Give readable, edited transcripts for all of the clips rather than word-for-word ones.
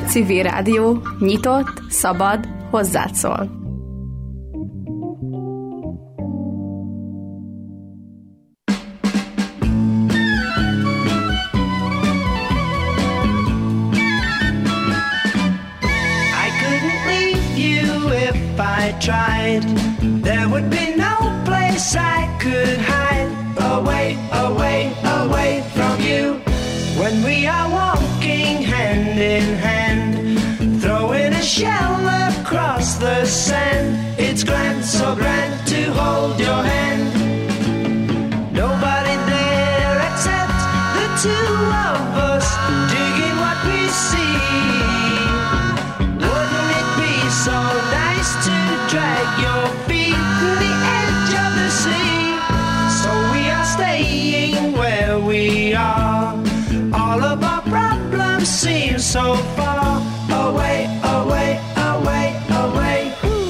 Civil Rádió, nyitott, szabad, hozzád szól. I tried, there would be no place I could hide. Away, away, away from you. When we are walking hand in hand, throwing a shell across the sand. It's grand, so grand to hold your hand. Nobody there except the two of us, digging what we see. Wouldn't it be so nice to drag your feet to the edge of the sea? So we are staying where we are. All of our problems seem so far away, away, away, away.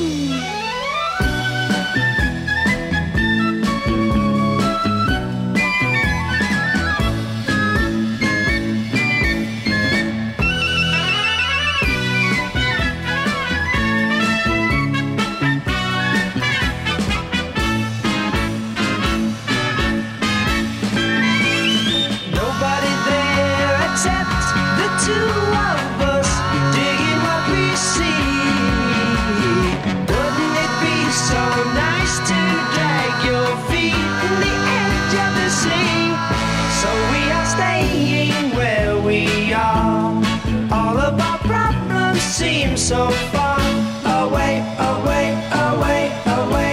So far away, away, away, away.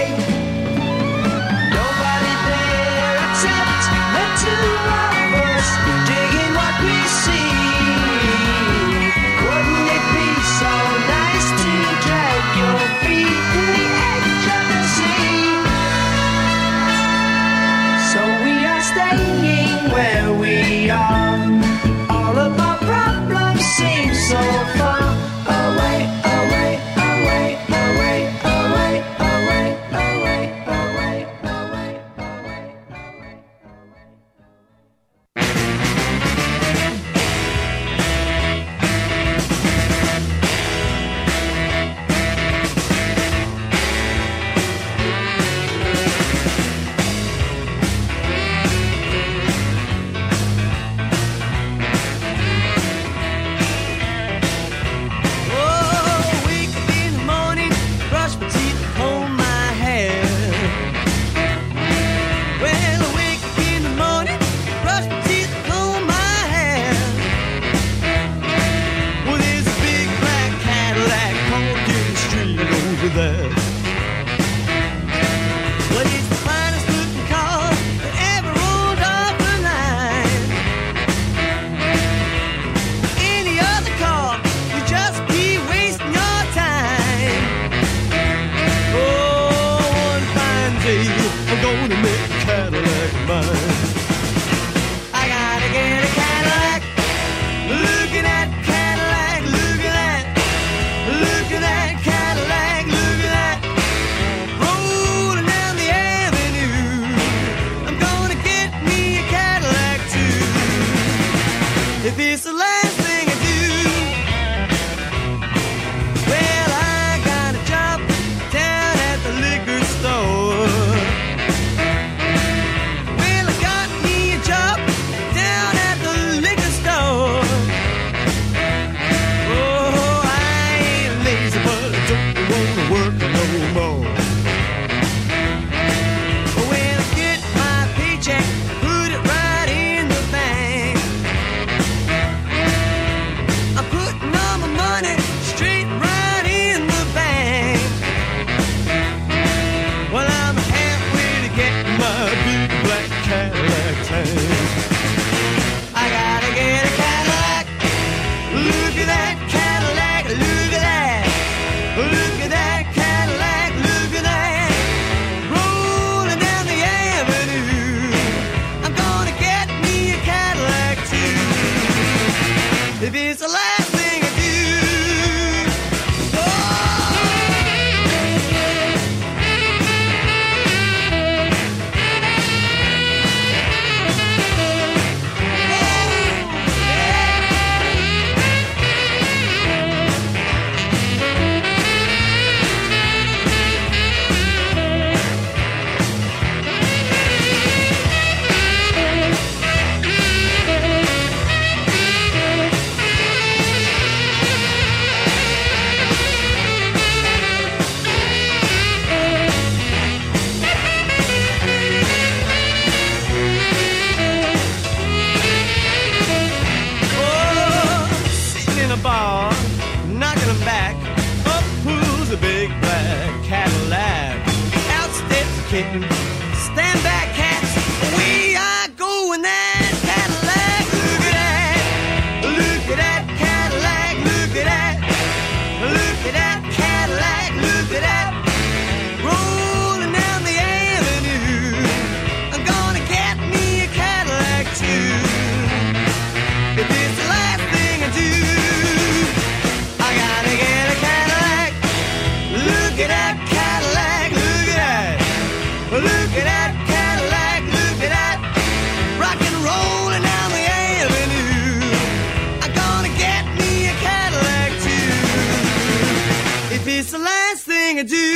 Nobody there except the two of us, digging what we see. Wouldn't it be so nice to drag your feet to the edge of the sea? So we are staying where we are. All of our problems seem so far away, away, away, away, away, away, away, away, away, away, away. kitten. Stand back, cats. We are going that Cadillac. Look at that. Look at that Cadillac. Look at that. Look at that Cadillac. Look at that. Rolling down the avenue. I'm gonna get me a Cadillac too. If it's the last thing I do, I gotta get a Cadillac. Look at that Cadillac. Look at that. Look at that Cadillac. Look at that. Rock and rolling down the avenue. I'm gonna get me a Cadillac too. If it's the last thing I do.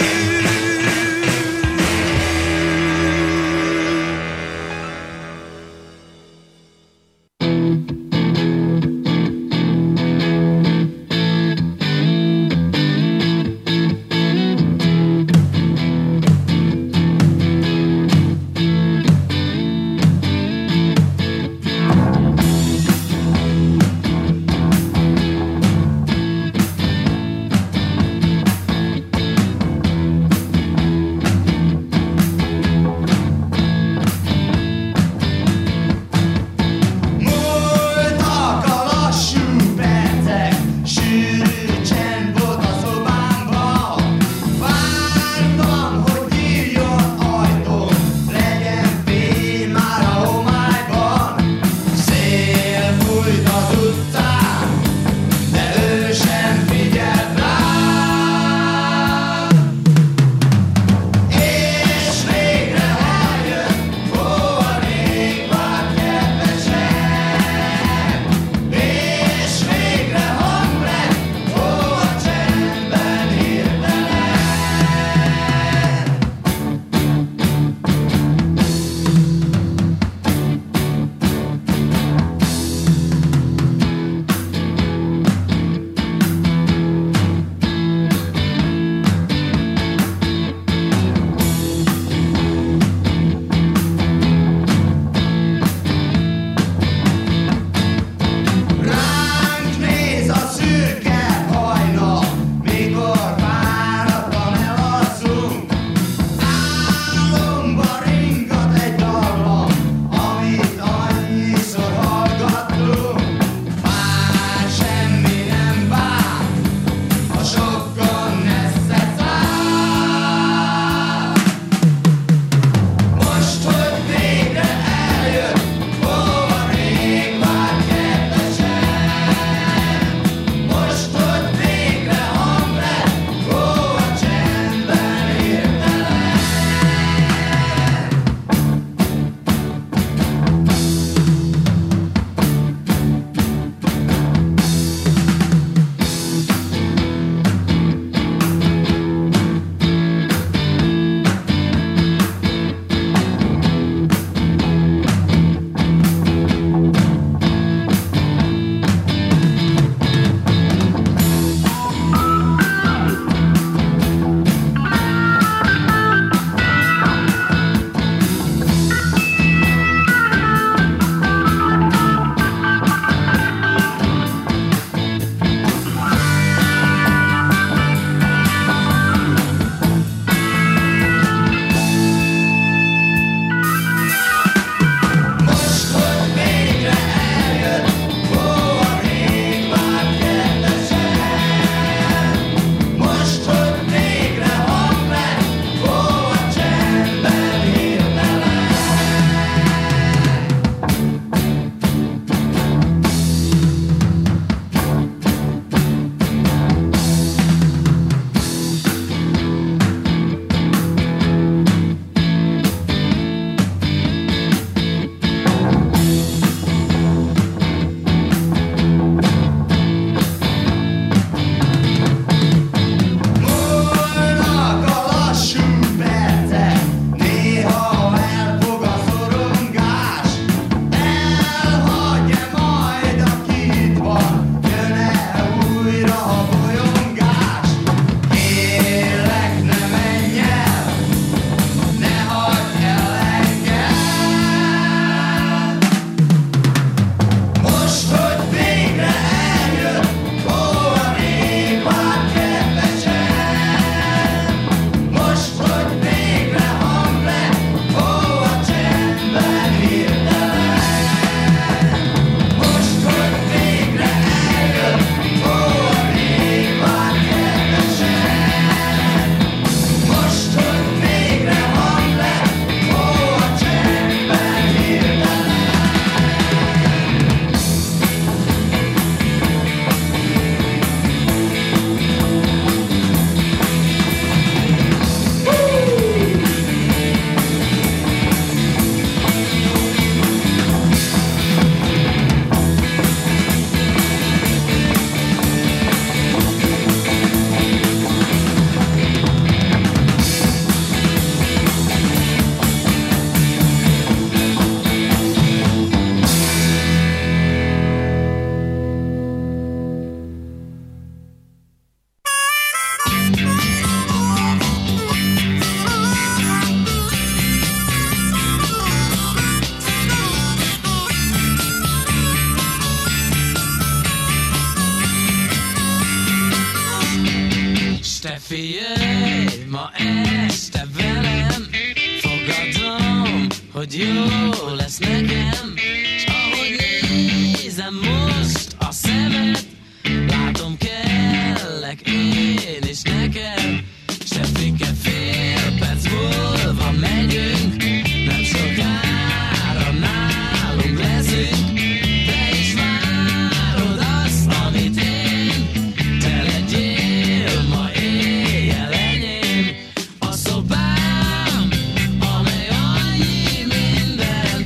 figyelj, ma este velem, fogadom, hogy jó lesz nekem, s ahogy nézem most a szemed, látom kellek én is neked, se fike fél perc múlva megyünk, nem sokára nálunk leszünk, te is várod azt, amit én, te legyél ma éjjel enyém, a szobám, amely annyi mindent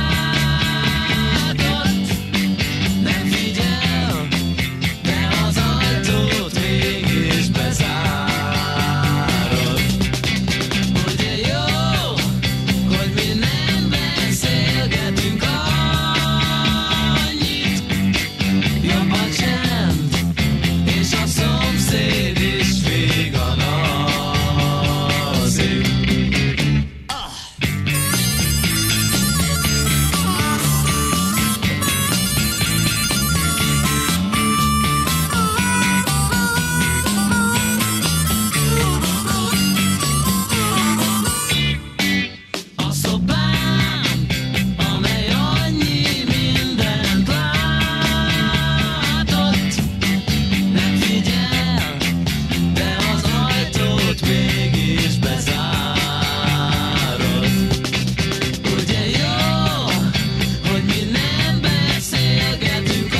látott, nem figyel, de az ajtót mégis bezárod. Ugye jó, hogy mi nem beszélgetünk annyit, jobb a csend, és a szomszéd is vígan alszik. A szobám, amely annyi mindent látott, nem figyel, de az ajtót mégis bezárod. Ugye jó, hogy mi nem beszélgetünk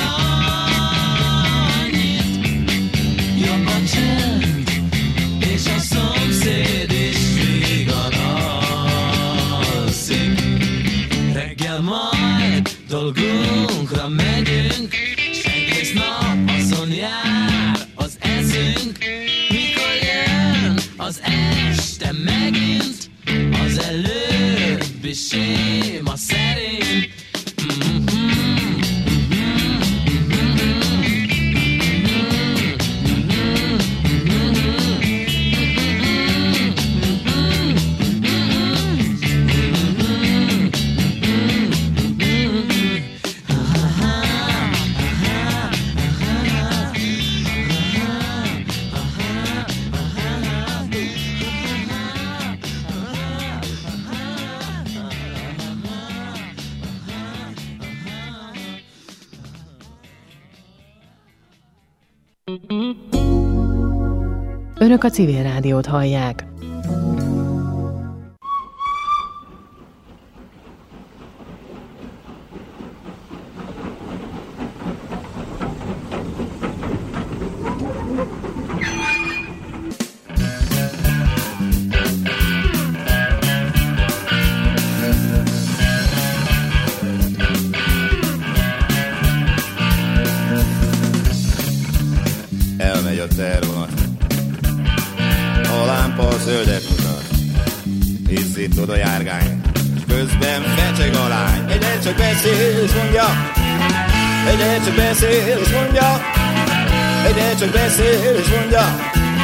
annyit, jobb a csend, és a szomszéd is vígan alszik. Reggel majd dolgunkra megyünk, s egész nap azon jár az eszünk, mikor jön az este megint, az előbbi séma szerint. Önök a Civil Rádiót hallják. Elmegy a tervonat, a lámpa a zöldet mutat, izzítod a járgány, közben fecseg a lány. Egyre csak beszél és mondja, egyre csak beszél és mondja, egyre csak beszél és mondja.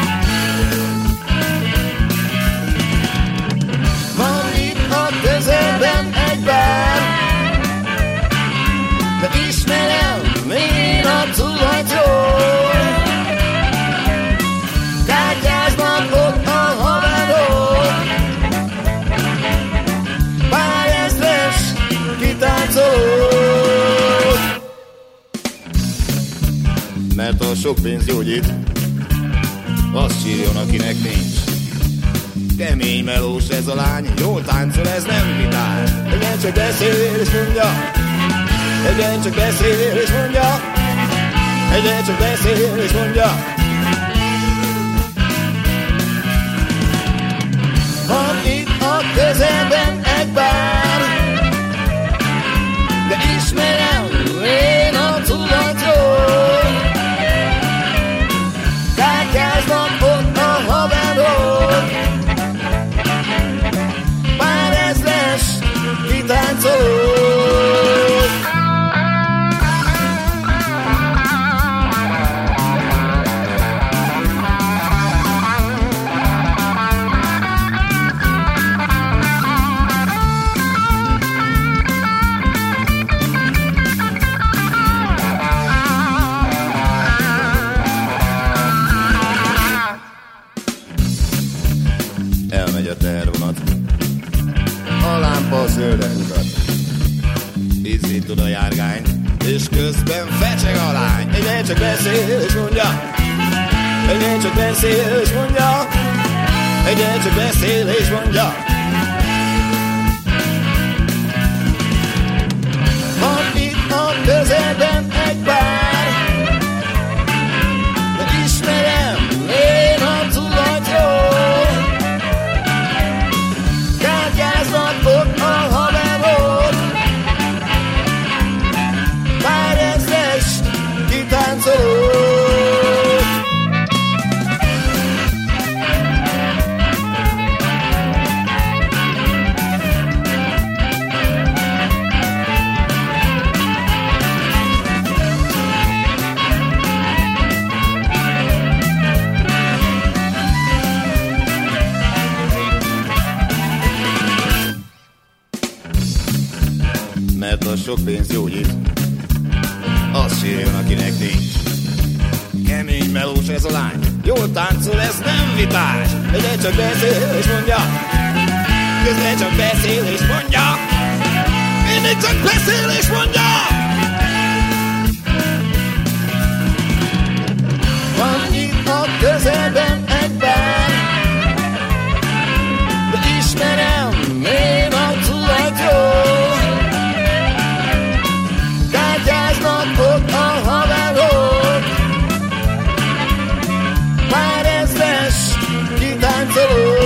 Van itt a közelben egy bár, de ismerem én a tulajt jól. Kártyáznak ott a haverok, pár ezres kitáncolók. Mert a sok pénz gyógyít, azt sírjon, akinek nincs. Kemény melós ez a lány, jól táncol, ez nem vitál. Egyre csak beszél és mondja, egyre csak beszél és mondja, egyre csak beszél és mondja. Van itt a közelben egy bár, de ismerem én a tulajt jól. Kártyáznak ott a haverok, pár ezres kitáncolók. oda járgány, és közben fecseg a lány. Egyre csak beszél és mondja, egyre csak beszél és mondja, egyre csak beszél és mondja. Van itt a közelben egy bár, de ismerem én a tulajtról. Kártyáznak ott a haverok, pár ezres kitáncolók. Mert a sok pénz gyógyít, azt sírjon, akinek nincs. Kemény melós ez a lány, jól táncol, ez nem vitás. Egyre csak beszél és mondja, közben csak beszél és mondja, mindig csak beszél és mondja. Van itt a közelben egy bár, de ismerem én a tulajtról. Kártyáznak ott a haverok, pár ezres kitáncolók.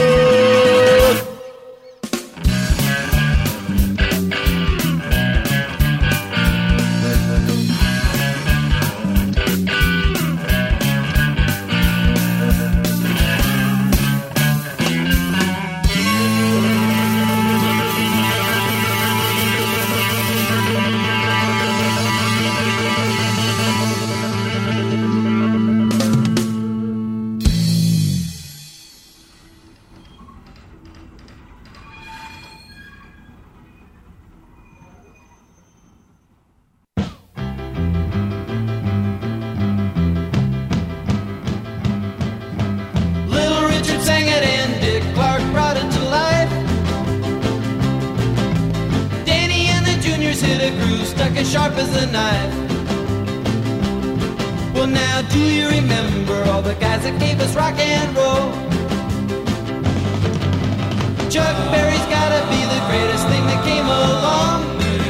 Sharp as a knife. Well, now do you remember all the guys that gave us rock and roll? Chuck Berry's gotta be the greatest thing that came along.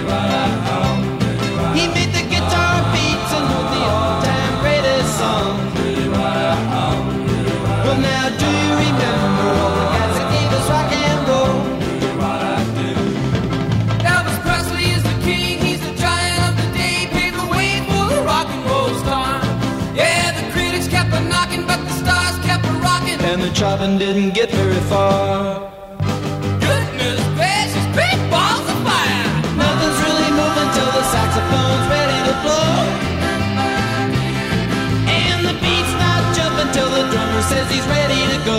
He made the guitar beats and wrote the all-time greatest song. Well, now do you remember all the guys that gave us rock and roll? Elvis Presley is the king, he's the giant of the day, paved the way for the rock and roll star. Yeah, the critics kept on knocking, but the stars kept on rocking, and the chopping didn't get very far. Goodness gracious, big balls of fire! Nothing's really moving till the saxophone's ready to blow, and the beat's not jumping till the drummer says he's ready to go.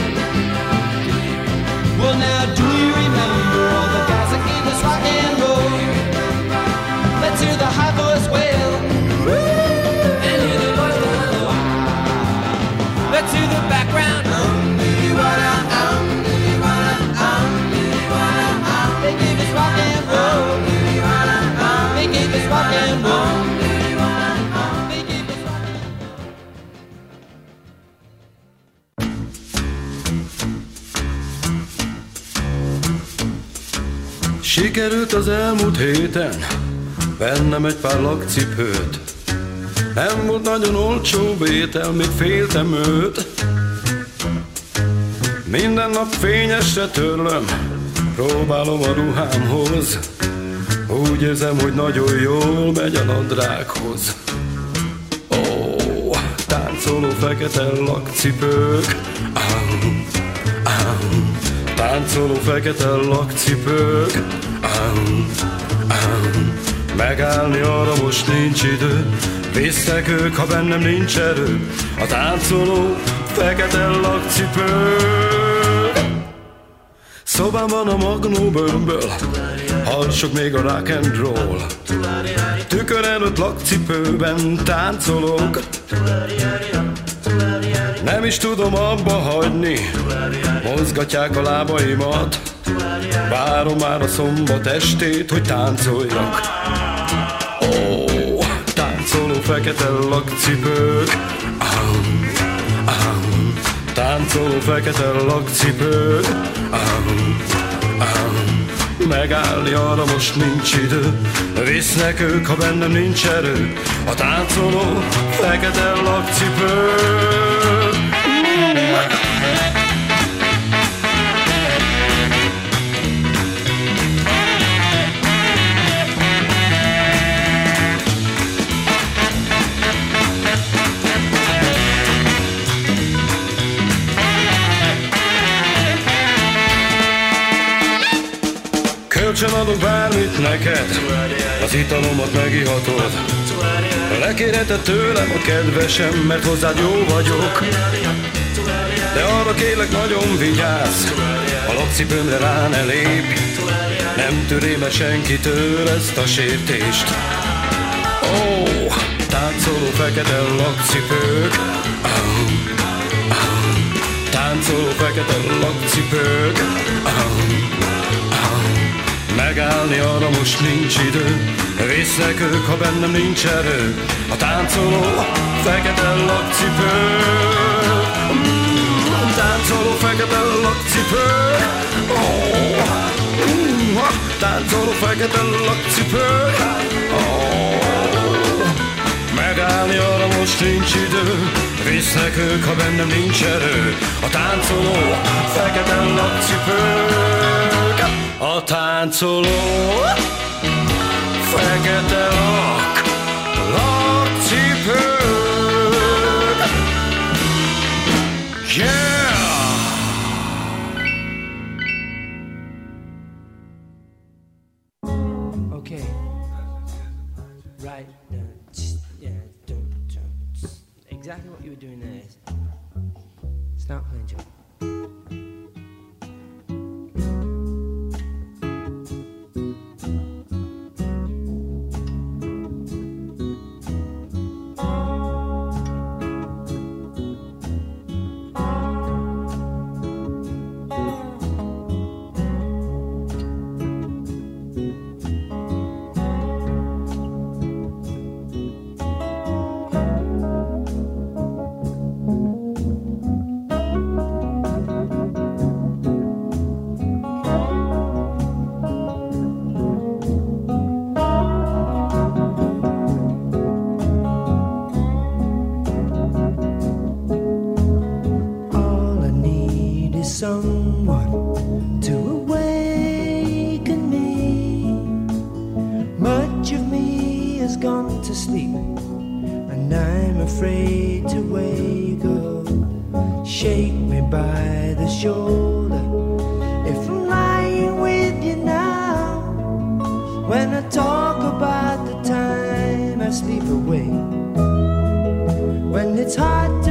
Well, now do you remember all the guys that gave us rock and roll? Let's hear the high voice wail, and hear the voice wail. Let's hear the background. They gave us rock and roll. They gave us rock and roll. They gave us rock and roll. Sikerült az elmúlt héten vennem egy pár lakcipőt. Nem volt nagyon olcsó vétel, még féltem őt. Minden nap fényesre törlöm, próbálom a ruhámhoz. Úgy érzem, hogy nagyon jól megy a nadrághoz. Ó, táncoló fekete lakcipők, táncoló fekete lakcipők, megállni arra most nincs idő. Visznek ők, ha bennem nincs erő. A táncoló fekete lakcipők. Szobámban a Magnó bőrből harsog még a rock and roll. Tükör előtt lakcipőben táncolok. Nem is tudom abba hagyni, mozgatják a lábaimat. Várom már a szombat estét, hogy táncoljak. fekete lakcipők, táncoló fekete lakcipők, megállni arra most nincs idő, visznek ők, ha bennem nincs erő, a táncoló fekete lakcipők. Kölcsön adok bármit neked, az italomat megihatod. Lekérheted tőlem a kedvesem, mert hozzád jó vagyok. De arra kérlek, nagyon vigyázz, a lakcipőmre rá ne lépj. Nem törém el senkitől ezt a sértést. Ó, táncoló fekete lakcipők, táncoló fekete lakcipők, megállni arra most nincs idő, visznek ők, ha bennem nincs erő, a táncoló fekete lakcipők. Táncoló fekete lakcipők, táncoló fekete lakcipők, megállni arra most nincs idő, visznek ők, ha bennem nincs erő, a táncoló fekete lakcipők. A táncoló fekete lakcipők. Yeah! Okay. Right. Yeah. Exactly what you were doing there. Start playing, Joe. Someone to awaken me. Much of me has gone to sleep, and I'm afraid to wake up. Shake me by the shoulder if I'm lying with you now. When I talk about the time I sleep away, when it's hard to